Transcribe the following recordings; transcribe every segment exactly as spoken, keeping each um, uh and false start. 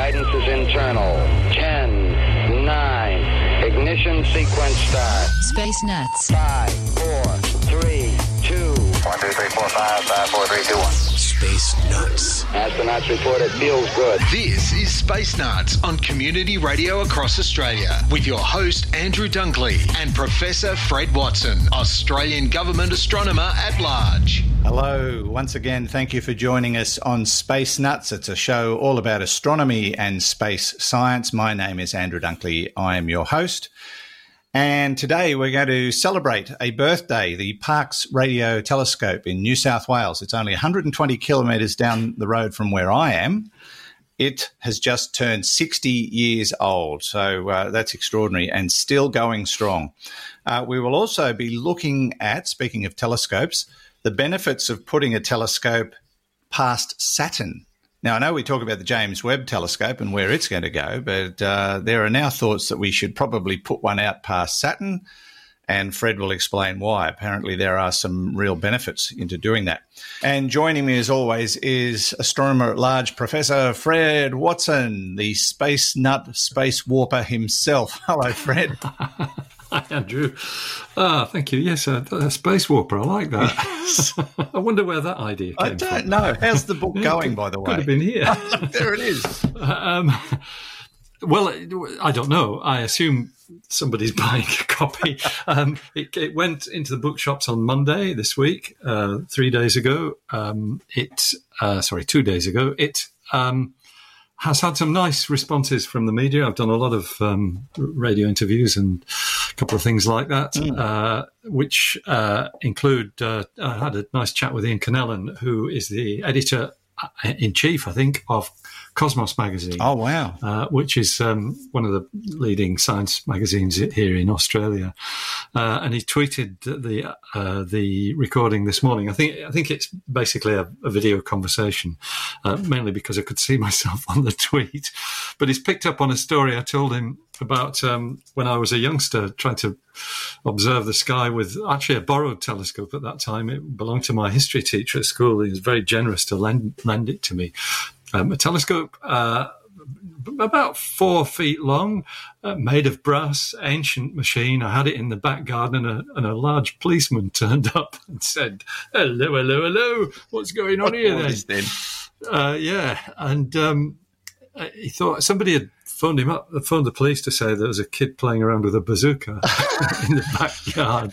Guidance is internal. Ten, nine, ignition sequence start. Space Nuts. Five, four, three, two. One, two, three, four, five, five, four, three, two, one. Space Nuts. Astronauts report it feels good. This is Space Nuts on Community Radio across Australia with your host Andrew Dunkley and Professor Fred Watson, Australian Government Astronomer at Large. Hello, once again, thank you for joining us on Space Nuts. It's a show all about astronomy and space science. My name is Andrew Dunkley. I am your host. And today we're going to celebrate a birthday, the Parkes Radio Telescope in New South Wales. It's only one hundred twenty kilometres down the road from where I am. It has just turned sixty years old, so uh, that's extraordinary and still going strong. Uh, we will also be looking at, speaking of telescopes, the benefits of putting a telescope past Saturn. Now, I know we talk about the James Webb Telescope and where it's going to go, but uh, there are now thoughts that we should probably put one out past Saturn, and Fred will explain why. Apparently, there are some real benefits into doing that. And joining me, as always, is astronomer at large, Professor Fred Watson, the space nut, space warper himself. Hello, Fred. Hi, Andrew. Ah, thank you. Yes, a, a space warper. I like that. Yes. I wonder where that idea came I don't from. know. How's the book going, by the way? Could have been here. There it is. Um, well, I don't know. I assume somebody's buying a copy. Um, it, it went into the bookshops on Monday this week, uh, three days ago. Um, it, uh, sorry, two days ago. It um, has had some nice responses from the media. I've done a lot of um, radio interviews and a couple of things like that, mm. uh, which uh, include, uh, I had a nice chat with Ian Kennellan, who is the editor-in-chief, I think, of Cosmos magazine. Oh, wow. Uh, which is um, one of the leading science magazines here in Australia. Uh, and he tweeted the uh, the recording this morning. I think I think it's basically a, a video conversation, uh, mainly because I could see myself on the tweet. But he's picked up on a story I told him about um, when I was a youngster trying to observe the sky with actually a borrowed telescope at that time. It belonged to my history teacher at school. He was very generous to lend, lend it to me. Um, a telescope uh, about four feet long, uh, made of brass, ancient machine. I had it in the back garden, and a, and a large policeman turned up and said, hello, hello, hello, what's going on here then? then? Uh, yeah, and um, he thought somebody had phoned him up, phoned the police to say there was a kid playing around with a bazooka in the backyard.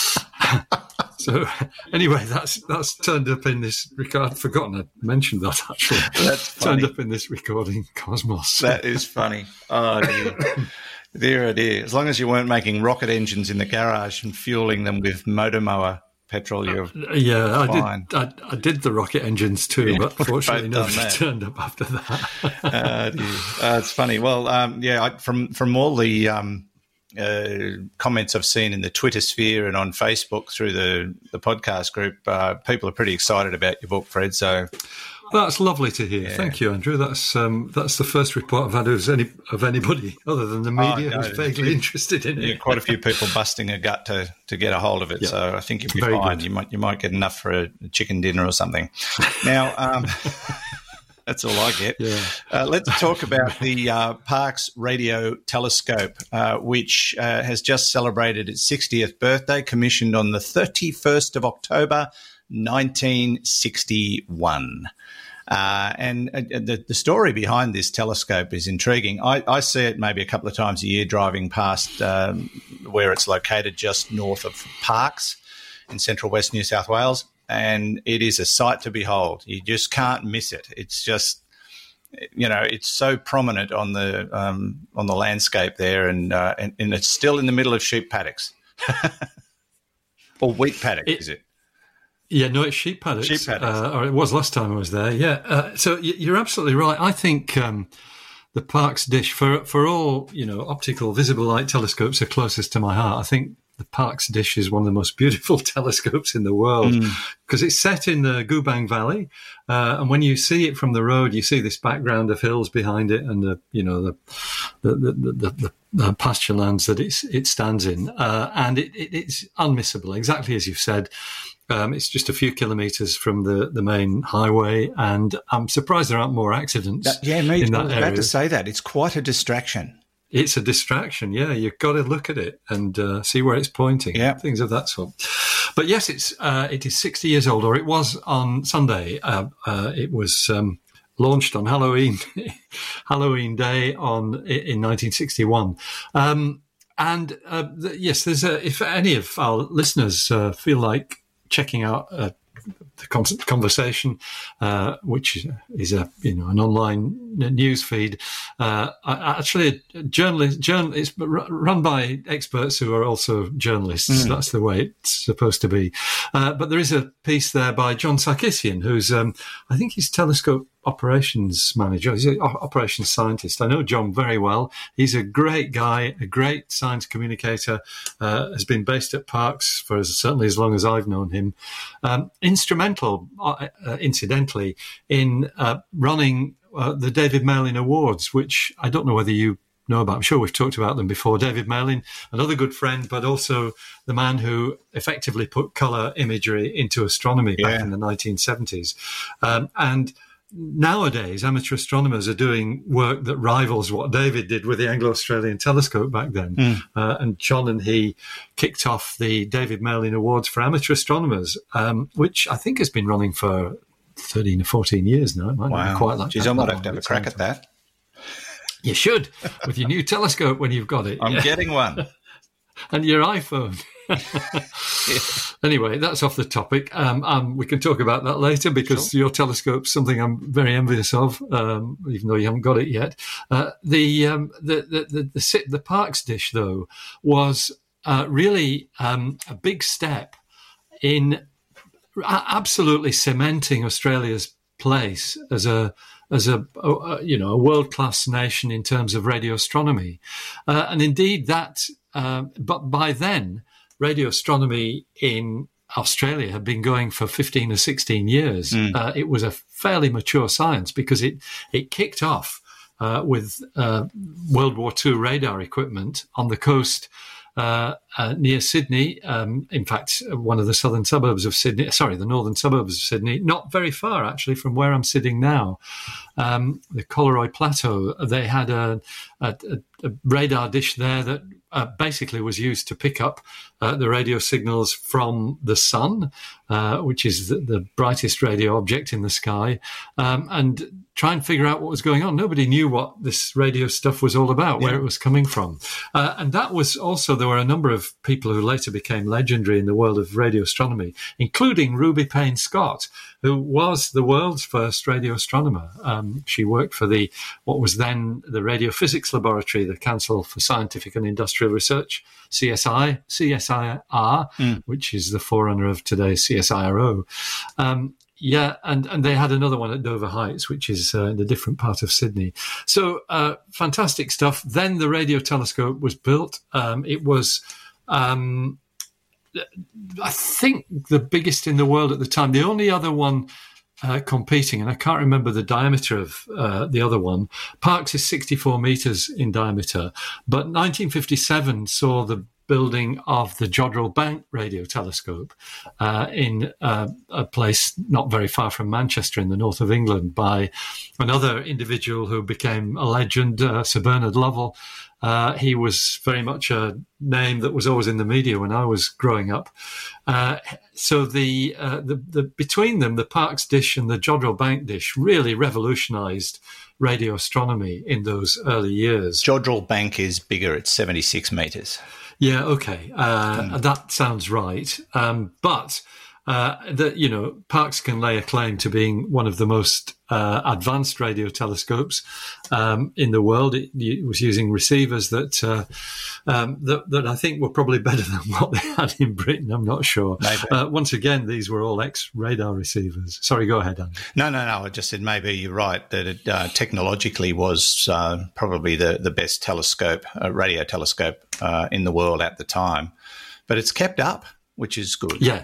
So anyway, that's that's turned up in this record. I'd forgotten I mentioned that actually. That's funny. Turned up in this recording, Cosmos. That is funny. Oh dear. Dear, dear. As long as you weren't making rocket engines in the garage and fueling them with motor mower petrol, you're uh, yeah, fine. I did. I, I did the rocket engines too, yeah, but fortunately nobody that. turned up after that. uh, dear. Uh, it's funny. Well, um, yeah, I, from from all the um, uh, comments I've seen in the Twitter sphere and on Facebook through the the podcast group, uh, people are pretty excited about your book, Fred. So. That's lovely to hear. Yeah. Thank you, Andrew. That's um, that's the first report I've had of any of anybody other than the media oh, no, who's vaguely you, interested in yeah, it. Quite a few people busting a gut to, to get a hold of it. Yeah. So I think you'll be Very fine. good. You might you might get enough for a chicken dinner or something. Now, um, that's all I get. Yeah. Uh, let's talk about the uh, Parkes Radio Telescope, uh, which uh, has just celebrated its sixtieth birthday, commissioned on the thirty-first of October, nineteen sixty-one. Uh, and uh, the, the story behind this telescope is intriguing. I, I see it maybe a couple of times a year driving past um, where it's located just north of Parkes in central west New South Wales, and it is a sight to behold. You just can't miss it. It's just, you know, it's so prominent on the um, on the landscape there, and, uh, and and it's still in the middle of sheep paddocks or wheat paddocks, it- is it? Yeah, no, it's sheep paddocks. Sheep paddocks. Uh, or it was last time I was there, yeah. Uh, so you're absolutely right. I think um, the Parkes dish, for for all, you know, optical visible light telescopes are closest to my heart. I think the Parkes dish is one of the most beautiful telescopes in the world because mm. it's set in the Goobang Valley. Uh, and when you see it from the road, you see this background of hills behind it and, the, you know, the the, the, the, the, the pasture lands that it's, it stands in. Uh, and it, it, it's unmissable, exactly as you've said. Um, it's just a few kilometres from the, the main highway, and I'm surprised there aren't more accidents. That, yeah, me. in I that was area. about to say that it's quite a distraction. It's a distraction, yeah. You've got to look at it and uh, see where it's pointing, yeah. things of that sort. But yes, it's uh, it is sixty years old, or it was on Sunday. Uh, uh, it was um, launched on Halloween, Halloween Day on in nineteen sixty-one. Um, and uh, th- yes, there's a, if any of our listeners uh, feel like checking out uh, the con- conversation, uh, which is a you know an online news feed. Uh, actually, a journalist, journal, it's run by experts who are also journalists. Mm. That's the way it's supposed to be. Uh, but there is a piece there by John Sarkisian, who's um, I think he's telescope operations manager. He's an operations scientist. I know John very well. He's a great guy, a great science communicator, uh, has been based at Parkes for as, certainly as long as I've known him. Um, instrumental, uh, incidentally, in uh, running uh, the David Malin Awards, which I don't know whether you know about. I'm sure we've talked about them before. David Malin, another good friend, but also the man who effectively put colour imagery into astronomy yeah. back in the nineteen seventies. Um, and nowadays, amateur astronomers are doing work that rivals what David did with the Anglo-Australian telescope back then. Mm. Uh, and John and he kicked off the David Malin Awards for amateur astronomers, um, which I think has been running for thirteen or fourteen years now. It might wow. not be quite like Jeez, that. I might have to have a crack at that. You should, with your new telescope when you've got it. I'm yeah. getting one. And your iPhone. Anyway, that's off the topic. Um, um, we can talk about that later because sure. your telescope's something I'm very envious of, um, even though you haven't got it yet. Uh, the, um, the, the, the, the, the Parkes dish, though, was uh, really um, a big step in absolutely cementing Australia's place as a as a, a you know a world class nation in terms of radio astronomy, uh, and indeed that. Uh, but by then, radio astronomy in Australia had been going for fifteen or sixteen years. Mm. Uh, it was a fairly mature science because it it kicked off uh, with uh, World War Two radar equipment on the coast. Uh, uh, near Sydney, um, in fact, one of the southern suburbs of Sydney, sorry, the northern suburbs of Sydney, not very far actually from where I'm sitting now, um, the Coleroy Plateau. They had a, a, a radar dish there that uh, basically was used to pick up uh, the radio signals from the sun, uh, which is the, the brightest radio object in the sky, um, and try and figure out what was going on. Nobody knew what this radio stuff was all about, yeah. where it was coming from. Uh, and that was also, there were a number of people who later became legendary in the world of radio astronomy, including Ruby Payne Scott, who was the world's first radio astronomer. Um, she worked for the what was then the Radio Physics Laboratory, the Council for Scientific and Industrial Research, C S I, C S I R, mm. which is the forerunner of today's C S I R O. Um, Yeah, and, and they had another one at Dover Heights, which is uh, in a different part of Sydney. So uh, fantastic stuff. Then the radio telescope was built. Um, it was, um, I think, the biggest in the world at the time. The only other one uh, competing, and I can't remember the diameter of uh, the other one. Parkes is sixty-four metres in diameter, but nineteen fifty-seven saw the building of the Jodrell Bank radio telescope uh, in uh, a place not very far from Manchester in the north of England by another individual who became a legend, uh, Sir Bernard Lovell. Uh, he was very much a name that was always in the media when I was growing up. Uh, so the, uh, the the between them, the Parkes dish and the Jodrell Bank dish really revolutionised radio astronomy in those early years. Jodrell Bank is bigger; it's seventy-six metres. Yeah, okay, uh, mm. that sounds right. Um, but uh, that you know, Parkes can lay a claim to being one of the most uh, advanced radio telescopes um, in the world. It, it was using receivers that, uh, um, that that I think were probably better than what they had in Britain. I'm not sure. Uh, once again, these were all ex-radar receivers. Sorry, go ahead, Andy. No, no, no. I just said maybe you're right that it uh, technologically was uh, probably the, the best telescope, uh, radio telescope uh, in the world at the time. But it's kept up, which is good. Yeah.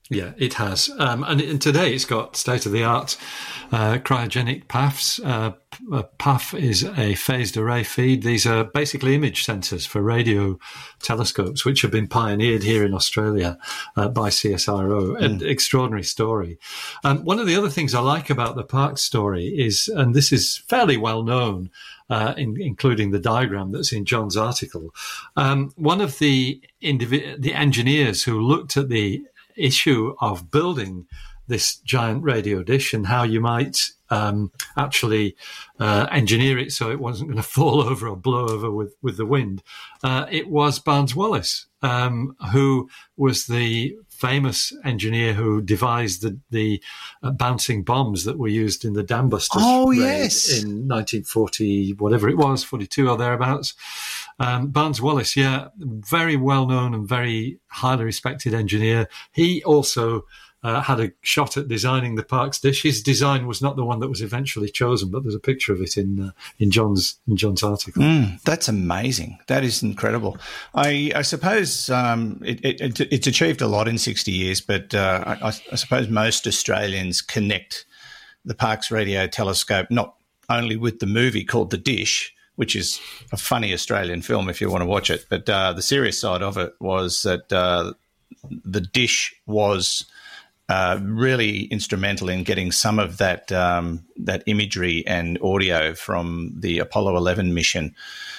Yeah, it has. Um, and, and today it's got state-of-the-art uh, cryogenic P A Fs. Uh, a P A F is a phased array feed. These are basically image sensors for radio telescopes, which have been pioneered here in Australia uh, by C S I R O. Mm. An extraordinary story. Um, one of the other things I like about the Parkes story is, and this is fairly well known, Uh, in, including the diagram that's in John's article. Um, one of the indiv- the engineers who looked at the issue of building this giant radio dish and how you might um, actually uh, engineer it so it wasn't going to fall over or blow over with, with the wind, uh, it was Barnes Wallis, um, who was the famous engineer who devised the, the uh, bouncing bombs that were used in the Dam Busters oh, raid yes. in nineteen forty, whatever it was, forty-two or thereabouts. Um, Barnes Wallis, yeah, very well-known and very highly respected engineer. He also uh, had a shot at designing the Parkes dish. His design was not the one that was eventually chosen, but there's a picture of it in uh, in John's in John's article. Mm, that's amazing. That is incredible. I, I suppose um, it, it, it's achieved a lot in sixty years, but uh, I, I suppose most Australians connect the Parkes Radio Telescope not only with the movie called The Dish, which is a funny Australian film if you want to watch it, but uh, the serious side of it was that uh, The Dish was Uh, really instrumental in getting some of that um, that imagery and audio from the Apollo eleven mission,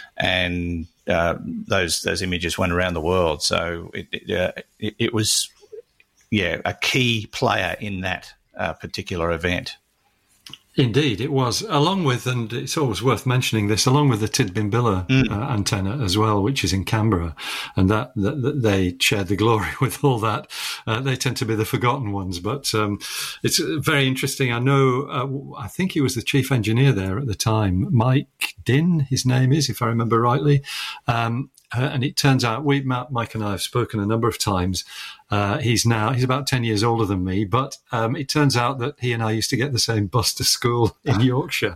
and uh, those those images went around the world. So it it, uh, it, it was, yeah, a key player in that uh, particular event. Indeed, it was, along with, and it's always worth mentioning this, along with the Tidbinbilla mm. uh, antenna as well, which is in Canberra, and that, that, that they shared the glory with all that. Uh, they tend to be the forgotten ones, but um, it's very interesting. I know, uh, I think he was the chief engineer there at the time, Mike Dinn, his name is, if I remember rightly. Um, Uh, and it turns out, we, Mike and I have spoken a number of times. Uh, he's now, he's about ten years older than me, but um, it turns out that he and I used to get the same bus to school in Yorkshire.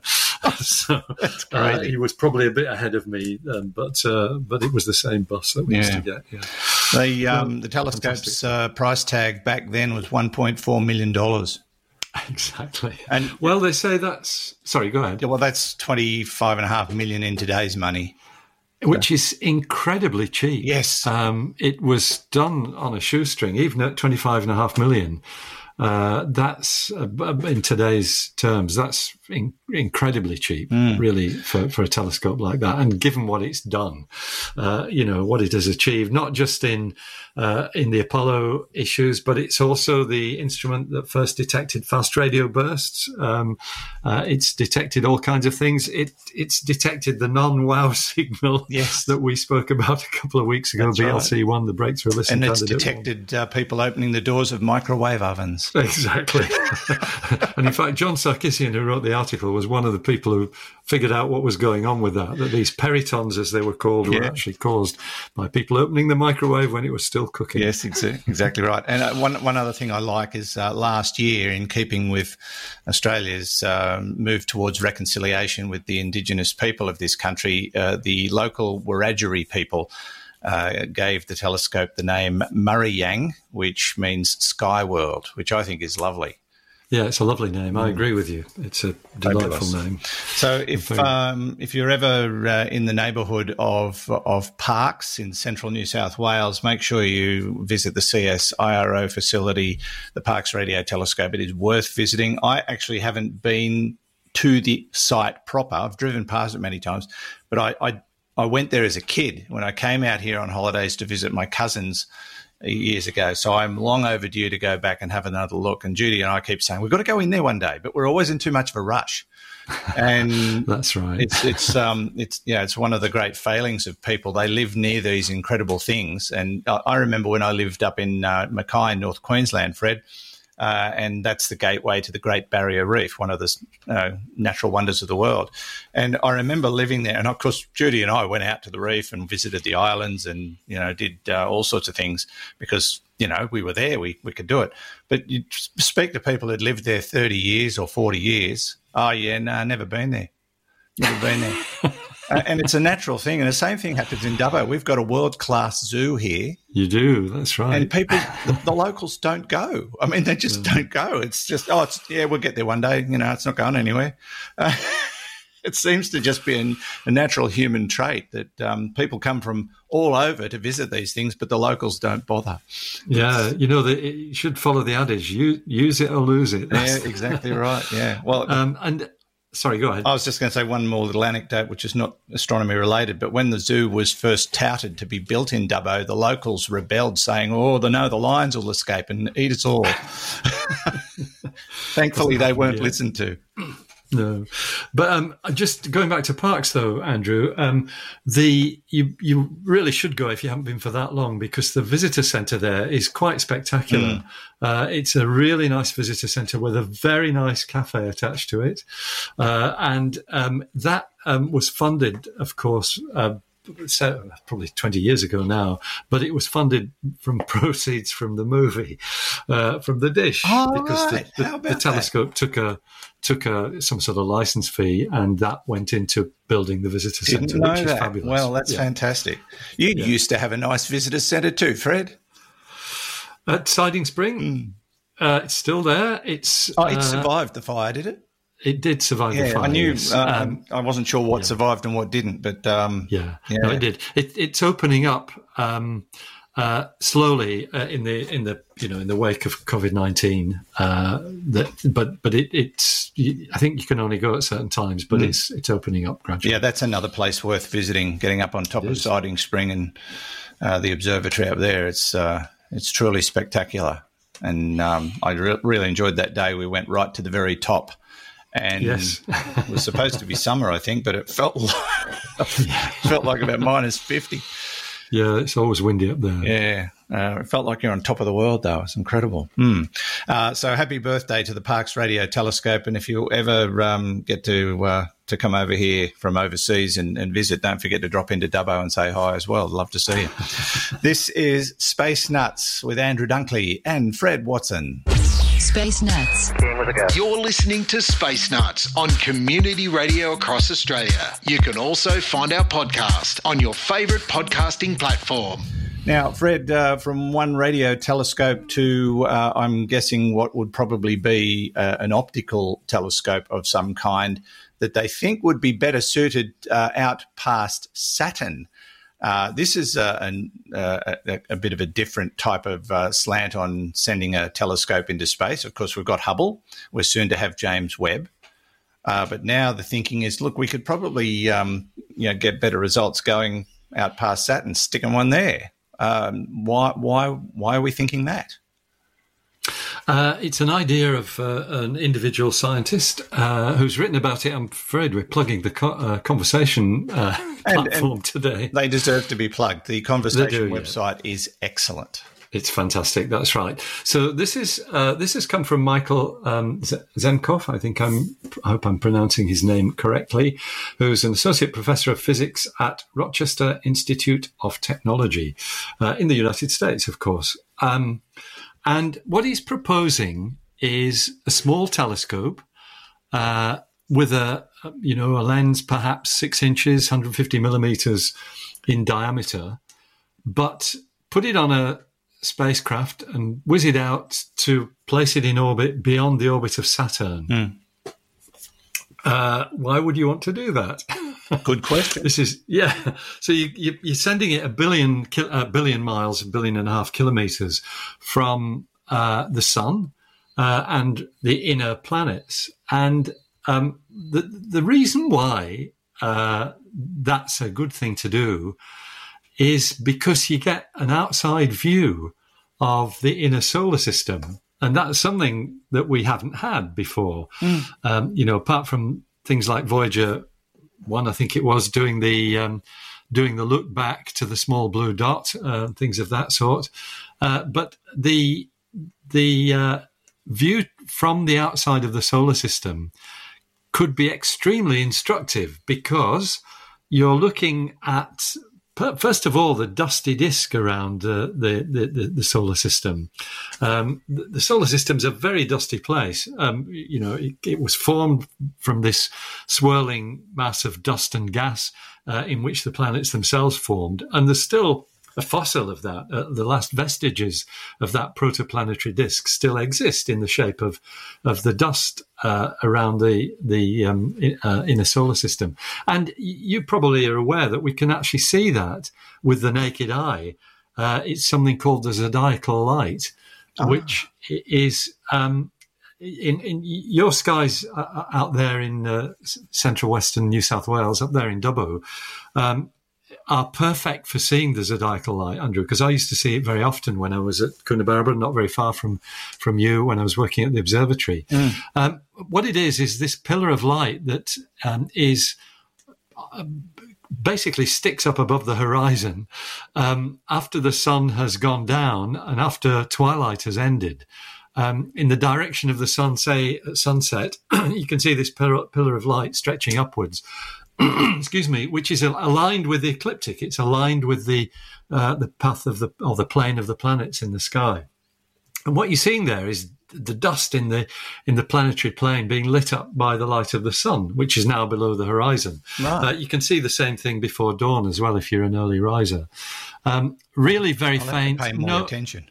So uh, he was probably a bit ahead of me, um, but uh, but it was the same bus that we yeah. used to get. Yeah. The, um, well, the telescope's uh, price tag back then was one point four million dollars. Exactly. And well, they say that's, sorry, go ahead. Yeah, well, that's twenty-five and a half million in today's money. Which is incredibly cheap. Yes. Um, it was done on a shoestring, even at twenty-five and a half million. Uh, that's, uh, in today's terms, that's in- incredibly cheap, mm. really, for, for a telescope like that. And given what it's done, uh, you know, what it has achieved, not just in uh, in the Apollo issues, but it's also the instrument that first detected fast radio bursts. Um, uh, it's detected all kinds of things. It It's detected the non-wow signal yes. that we spoke about a couple of weeks ago, that's B L C one, right. the breakthrough listen And it's candidate detected uh, people opening the doors of microwave ovens. Exactly. And in fact, John Sarkisian, who wrote the article, was one of the people who figured out what was going on with that, that these peritons, as they were called, yeah. were actually caused by people opening the microwave when it was still cooking. Yes, exactly right. And uh, one one other thing I like is uh, last year, in keeping with Australia's um, move towards reconciliation with the Indigenous people of this country, uh, the local Wiradjuri people Uh, gave the telescope the name Murrayang, which means sky world, which I think is lovely. Yeah, it's a lovely name. I agree with you. It's a delightful Fabulous. name. So if um, if you're ever uh, in the neighbourhood of of Parkes in central New South Wales, make sure you visit the C S I R O facility, the Parkes Radio Telescope. It is worth visiting. I actually haven't been to the site proper. I've driven past it many times, but I, I I went there as a kid when I came out here on holidays to visit my cousins years ago. So I'm long overdue to go back and have another look. And Judy and I keep saying, we've got to go in there one day, but we're always in too much of a rush. And that's right. It's, it's, um, it's, yeah, it's one of the great failings of people. They live near these incredible things. And I, I remember when I lived up in uh, Mackay, North Queensland, Fred, Uh, and that's the gateway to the Great Barrier Reef, one of the uh, natural wonders of the world. And I remember living there, and of course, Judy and I went out to the reef and visited the islands, and you know, did uh, all sorts of things because you know we were there, we we could do it. But you speak to people who'd lived there thirty years or forty years. Oh yeah, no, never been there, never been there. uh, and it's a natural thing. And the same thing happens in Dubbo. We've got a world-class zoo here. You do, that's right. And people, the, the locals don't go. I mean, they just yeah. don't go. It's just, oh, it's, yeah, we'll get there one day. You know, it's not going anywhere. Uh, it seems to just be an, a natural human trait that um, people come from all over to visit these things, but the locals don't bother. Yeah, you know, the, you should follow the adage, use, use it or lose it. That's yeah, exactly right, yeah. Well, um, and sorry, go ahead. I was just going to say one more little anecdote, which is not astronomy related, but when the zoo was first touted to be built in Dubbo, the locals rebelled, saying, oh, the, no, the lions will escape and eat us all. Thankfully, they weren't yeah. listened to. No, but um, just going back to parks, though, Andrew, um, the you you really should go if you haven't been for that long, because the visitor centre there is quite spectacular. Mm. Uh, it's a really nice visitor centre with a very nice cafe attached to it, uh, and um, that um, was funded, of course. Uh, So, probably twenty years ago now, but it was funded from proceeds from the movie, uh, from The Dish, oh, because right. the, the, the telescope that? took a took a some sort of license fee, and that went into building the visitor Didn't centre, know which that. is fabulous. Well, that's yeah. fantastic. You yeah. used to have a nice visitor centre too, Fred. At Siding Spring, mm. uh, it's still there. It's oh, it uh, survived the fire, did it? It did survive yeah, the fire. I knew. Yes. Uh, um, I wasn't sure what yeah. survived and what didn't, but um, yeah, yeah, no, it did. It, it's opening up um, uh, slowly uh, in the in the you know in the wake of COVID nineteen. Uh, that, but but it, it's. I think you can only go at certain times, but mm. it's it's opening up gradually. Yeah, that's another place worth visiting. Getting up on top it of is. Siding Spring and uh, the observatory up there. It's uh, it's truly spectacular, and um, I re- really enjoyed that day. We went right to the very top. And yes. it was supposed to be summer, I think, but it felt like, felt like about minus fifty. Yeah, it's always windy up there. Yeah, uh, it felt like you're on top of the world, though. It's incredible. Mm. Uh, so happy birthday to the Parkes Radio Telescope. And if you ever um, get to uh, to come over here from overseas and, and visit, don't forget to drop into Dubbo and say hi as well. I'd love to see you. This is Space Nuts with Andrew Dunkley and Fred Watson. Space Nuts. You're listening to Space Nuts on Community Radio across Australia. You can also find our podcast on your favourite podcasting platform. Now, Fred, uh, from one radio telescope to, uh, I'm guessing, what would probably be uh, an optical telescope of some kind that they think would be better suited uh, out past Saturn. Uh, this is uh, an, uh, a, a bit of a different type of uh, slant on sending a telescope into space. Of course, we've got Hubble. We're soon to have James Webb. Uh, but now the thinking is, look, we could probably um, you know, get better results going out past Saturn, sticking one there. Um, why, why, why are we thinking that? Uh, it's an idea of uh, an individual scientist uh, who's written about it. I'm afraid we're plugging the co- uh, conversation uh, and, platform and today. They deserve to be plugged. The conversation do, website yeah. is excellent. It's fantastic. That's right. So this is uh, this has come from Michael um, Zemkov. I think I'm. I hope I'm pronouncing his name correctly. Who's an associate professor of physics at Rochester Institute of Technology uh, in the United States, of course. Um, and what he's proposing is a small telescope uh, with a you know a lens perhaps six inches, one hundred fifty millimeters in diameter, but put it on a spacecraft and whiz it out to place it in orbit beyond the orbit of Saturn. Mm. Uh, why would you want to do that? Good question. This is yeah. So you, you, you're sending it a billion a billion miles, a billion and a half kilometers from uh, the sun uh, and the inner planets, and um, the the reason why uh, that's a good thing to do is because you get an outside view of the inner solar system. And that's something that we haven't had before. Mm. Um, you know, apart from things like Voyager one, I think it was, doing the um, doing the look back to the small blue dot, uh, things of that sort. Uh, but the the uh, view from the outside of the solar system could be extremely instructive because you're looking at first of all, the dusty disk around uh, the, the, the solar system. Um, the, the solar system's a very dusty place. Um, you know, it, it was formed from this swirling mass of dust and gas uh, in which the planets themselves formed. And there's still a fossil of that. Uh, the last vestiges of that protoplanetary disk still exist in the shape of of the dust uh, around the the um, uh, inner solar system. And you probably are aware that we can actually see that with the naked eye. Uh, it's something called the zodiacal light, oh. which is um, in, in your skies out there in uh, central western New South Wales, up there in Dubbo. Um, are perfect for seeing the zodiacal light, Andrew, because I used to see it very often when I was at Coonabarabran, not very far from, from you, when I was working at the observatory. Mm. Um, what it is, is this pillar of light that um, is uh, basically sticks up above the horizon um, after the sun has gone down and after twilight has ended. Um, in the direction of the sun, say at sunset, you can see this pillar, pillar of light stretching upwards. Excuse me, which is aligned with the ecliptic. It's aligned with the uh, the path of the or the plane of the planets in the sky. And what you're seeing there is the dust in the in the planetary plane being lit up by the light of the sun, which is now below the horizon. Right. Uh, you can see the same thing before dawn as well if you're an early riser. Um, really very I'll faint. Have to pay more no, attention.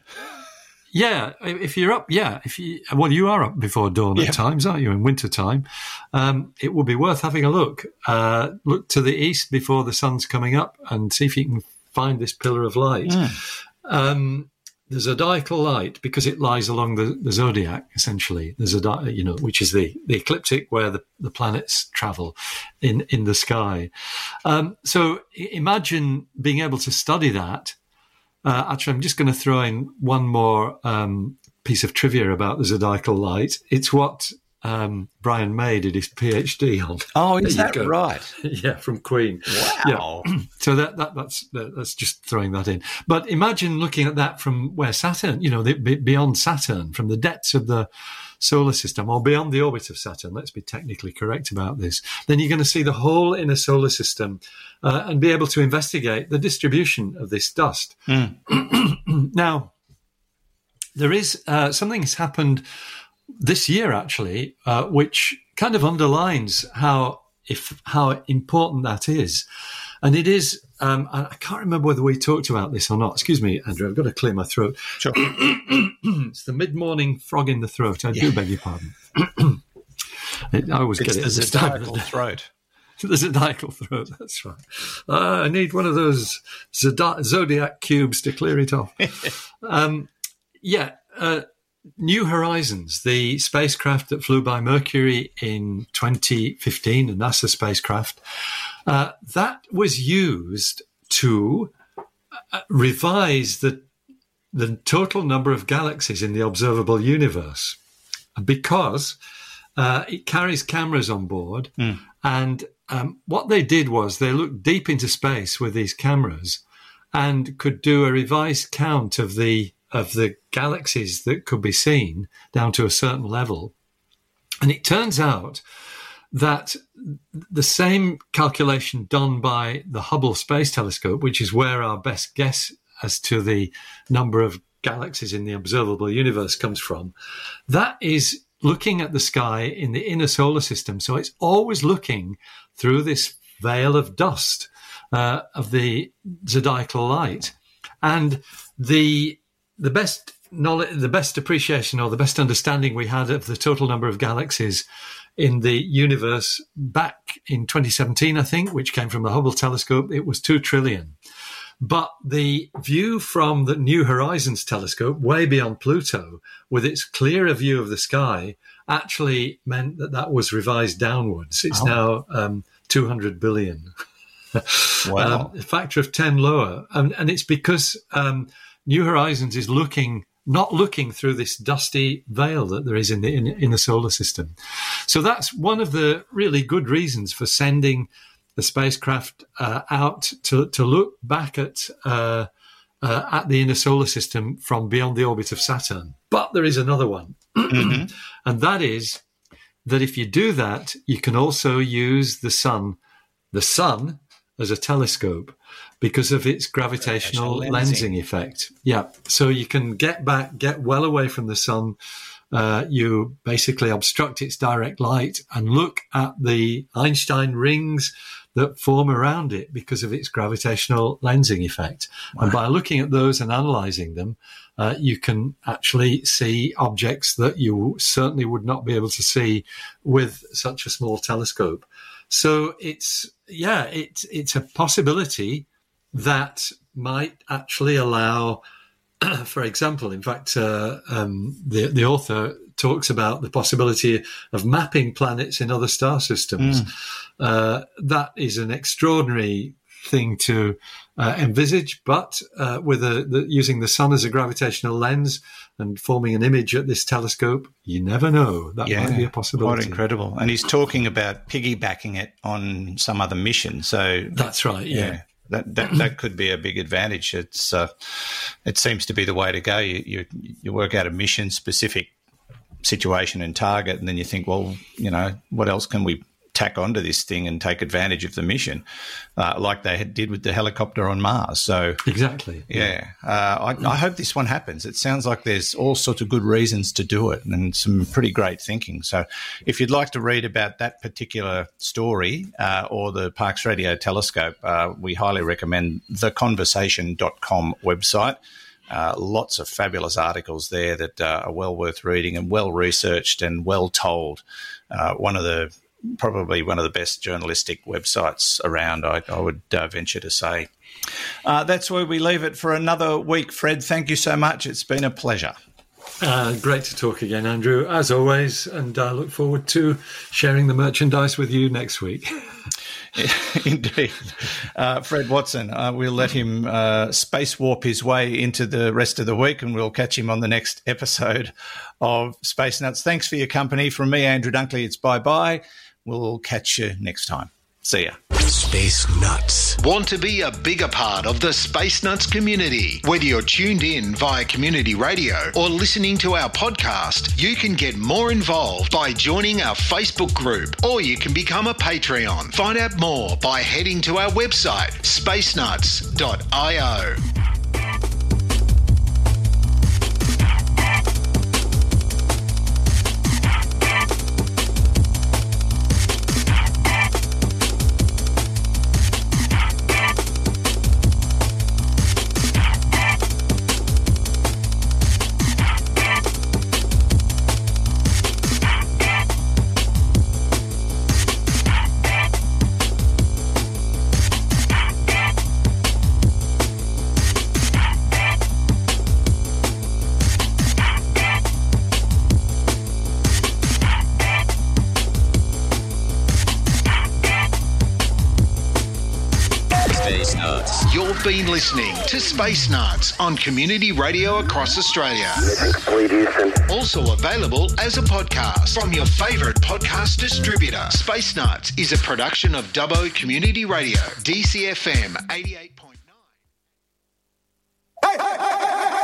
Yeah, if you're up, yeah, if you well, you are up before dawn yeah. at times, aren't you? In winter time, um, it would be worth having a look. Uh, look to the east before the sun's coming up, and see if you can find this pillar of light. Mm. Um, the zodiacal light, because it lies along the, the zodiac, essentially. The zodiac, you know, which is the, the ecliptic where the, the planets travel in in the sky. Um, so imagine being able to study that. Uh, actually, I'm just going to throw in one more um, piece of trivia about the zodiacal light. It's what um, Brian May did his PhD on. Oh, is that right? Yeah, from Queen. Wow. Yeah. So that, that that's that's just throwing that in. But imagine looking at that from where Saturn, you know, the, beyond Saturn, from the depths of the solar system, or beyond the orbit of Saturn. Let's be technically correct about this. Then you're going to see the whole inner solar system uh, and be able to investigate the distribution of this dust. Mm. Now, there is uh, something has happened this year, actually, uh, which kind of underlines how if how important that is. And it is, um, I can't remember whether we talked about this or not. Excuse me, Andrew, I've got to clear my throat. Sure. It's the mid-morning frog in the throat. I yeah. do beg your pardon. I always it's get it. The zodiacal throat. The zodiacal throat, that's right. Uh, I need one of those zod- zodiac cubes to clear it off. um, yeah, uh, New Horizons, the spacecraft that flew by Mercury in twenty fifteen, a NASA spacecraft, uh, that was used to uh, revise the the total number of galaxies in the observable universe, because uh, it carries cameras on board. Mm. And um, what they did was they looked deep into space with these cameras and could do a revised count of the of the galaxies that could be seen down to a certain level. And it turns out that the same calculation done by the Hubble Space Telescope, which is where our best guess as to the number of galaxies in the observable universe comes from, that is looking at the sky in the inner solar system. So it's always looking through this veil of dust uh, of the zodiacal light. And the the best knowledge, the best appreciation or the best understanding we had of the total number of galaxies in the universe back in twenty seventeen, I think, which came from the Hubble telescope, it was two trillion. But the view from the New Horizons telescope, way beyond Pluto, with its clearer view of the sky, actually meant that that was revised downwards. It's oh. now um, two hundred billion. Wow. um, a factor of ten lower. Um, and it's because um, New Horizons is looking, not looking through this dusty veil that there is in the in, in the solar system. So that's one of the really good reasons for sending the spacecraft uh, out to to look back at uh, uh, at the inner solar system from beyond the orbit of Saturn. But there is another one, mm-hmm. and that is that if you do that, you can also use the sun, the sun as a telescope because of its gravitational lensing. lensing effect. Yeah, so you can get back, get well away from the sun. Uh, you basically obstruct its direct light and look at the Einstein rings that form around it because of its gravitational lensing effect. Wow. And by looking at those and analysing them, uh, you can actually see objects that you certainly would not be able to see with such a small telescope. So it's, yeah, it's, it's a possibility that might actually allow, for example, in fact, uh, um, the, the author talks about the possibility of mapping planets in other star systems. Mm. Uh, that is an extraordinary thing to uh, envisage, but uh, with a, the, using the sun as a gravitational lens and forming an image at this telescope, you never know. That yeah, might be a possibility. Quite incredible. And he's talking about piggybacking it on some other mission. So that's right, yeah. yeah. That, that that could be a big advantage. It's uh, it seems to be the way to go. You, you you work out a mission specific situation and target, and then you think, well, you know, what else can we tack onto this thing and take advantage of the mission, uh, like they had, did with the helicopter on Mars. So exactly, yeah. Uh, I, I hope this one happens. It sounds like there's all sorts of good reasons to do it and some pretty great thinking. So if you'd like to read about that particular story uh, or the Parkes Radio Telescope, uh, we highly recommend the conversation dot com website. Uh, lots of fabulous articles there that uh, are well worth reading and well researched and well told. Uh, one of the probably one of the best journalistic websites around, I, I would uh, venture to say. Uh, that's where we leave it for another week. Fred, thank you so much. It's been a pleasure. Uh, great to talk again, Andrew, as always, and I look forward to sharing the merchandise with you next week. Indeed. Uh, Fred Watson, uh, we'll let him uh, space warp his way into the rest of the week, and we'll catch him on the next episode of Space Nuts. Thanks for your company. From me, Andrew Dunkley, it's bye-bye. We'll catch you next time. See ya. Space Nuts. Want to be a bigger part of the Space Nuts community? Whether you're tuned in via community radio or listening to our podcast, you can get more involved by joining our Facebook group, or you can become a Patreon. Find out more by heading to our website, space nuts dot io. You've been listening to Space Nuts on community radio across Australia. Also available as a podcast from your favourite podcast distributor. Space Nuts is a production of Dubbo Community Radio, D C F M eighty-eight point nine. Hey, hey, hey, hey, hey.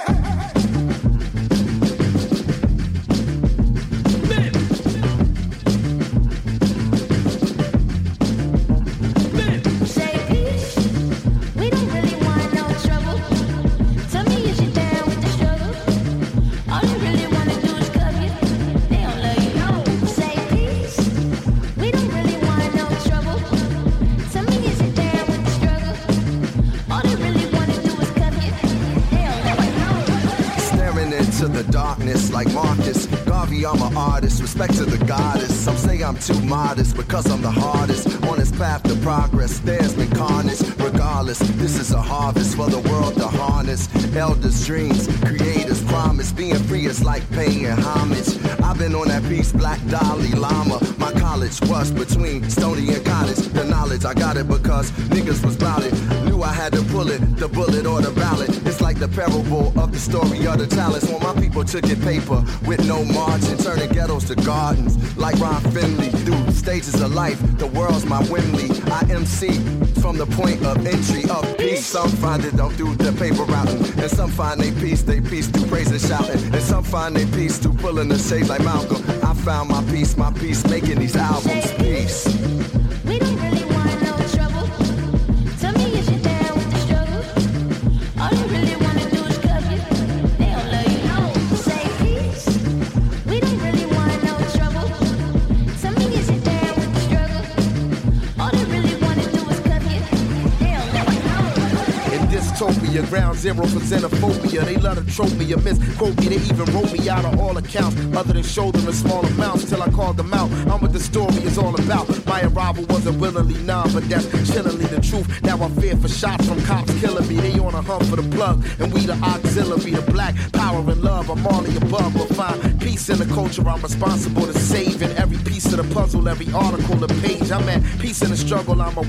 Like Marcus Garvey, I'm an artist. Respect to the goddess. Some say I'm too modest because I'm the hardest on this path to progress. There's been carnage. Regardless, this is a harvest for the world to harness. Elders' dreams, creators' promise. Being free is like paying homage. I've been on that piece, Black Dalai Lama. My college was between Stony and College. The knowledge, I got it because niggas was bout it. Knew I had to pull it, the bullet or the ballot. It's like the parable of the story of the talents. When my people took it paper with no margin, turning ghettos to gardens. Like Ron Finley, through stages of life, the world's my Wembley. I M C from the point of entry of peace. Some find it don't do the paper routing, and some find they peace, they peace through praise and shouting, and some find they peace through pulling the shade like Malcolm. I found my peace, my peace, making these albums. Peace. We don't really want no trouble. phobia, ground zero for xenophobia. They love to trope me or misquote me. They even wrote me out of all accounts, other than show them in small amounts till I called them out. I'm what the story is all about. My arrival wasn't willingly none, but that's chillingly the truth. Now I fear for shots from cops killing me. They on a hunt for the plug, and we the auxiliary, the black power and love. I'm all the above, but find peace in the culture I'm responsible to save. In every piece of the puzzle, every article, the page. I'm at peace in the struggle. I'm a